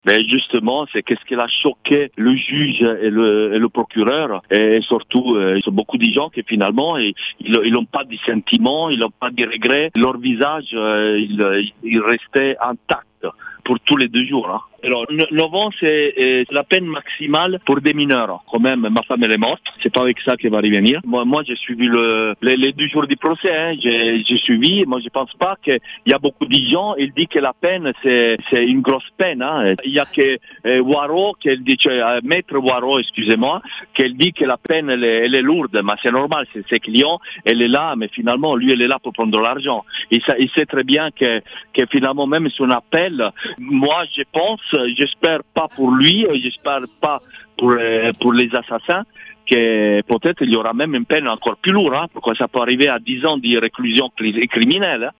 Mais justement, c'est qu'est-ce qui a choqué le juge et le procureur, et surtout, il y a beaucoup de gens qui finalement, ils n'ont pas de sentiments, ils n'ont pas de regrets, leur visage, il restait intact pour tous les 2 jours. Hein. Alors, 9 ans, c'est la peine maximale pour des mineurs. Quand même, ma femme, elle est morte. C'est pas avec ça qu'elle va revenir. Moi j'ai suivi les 2 jours du procès. Hein. J'ai suivi. Moi, je pense pas qu'il y a beaucoup de gens. Ils disent que la peine, c'est une grosse peine. Hein. Il y a que Waro, Maître Waro, excusez-moi, qu'elle dit que la peine, elle est lourde. Mais c'est normal. C'est ses clients. Elle est là, mais finalement, lui, elle est là pour prendre de l'argent. Il sait très bien que finalement, même son appel, moi, je pense, j'espère pas pour lui, j'espère pas pour les assassins, que peut-être il y aura même une peine encore plus lourde, hein, parce que ça peut arriver à 10 ans de réclusion criminelle. Hein.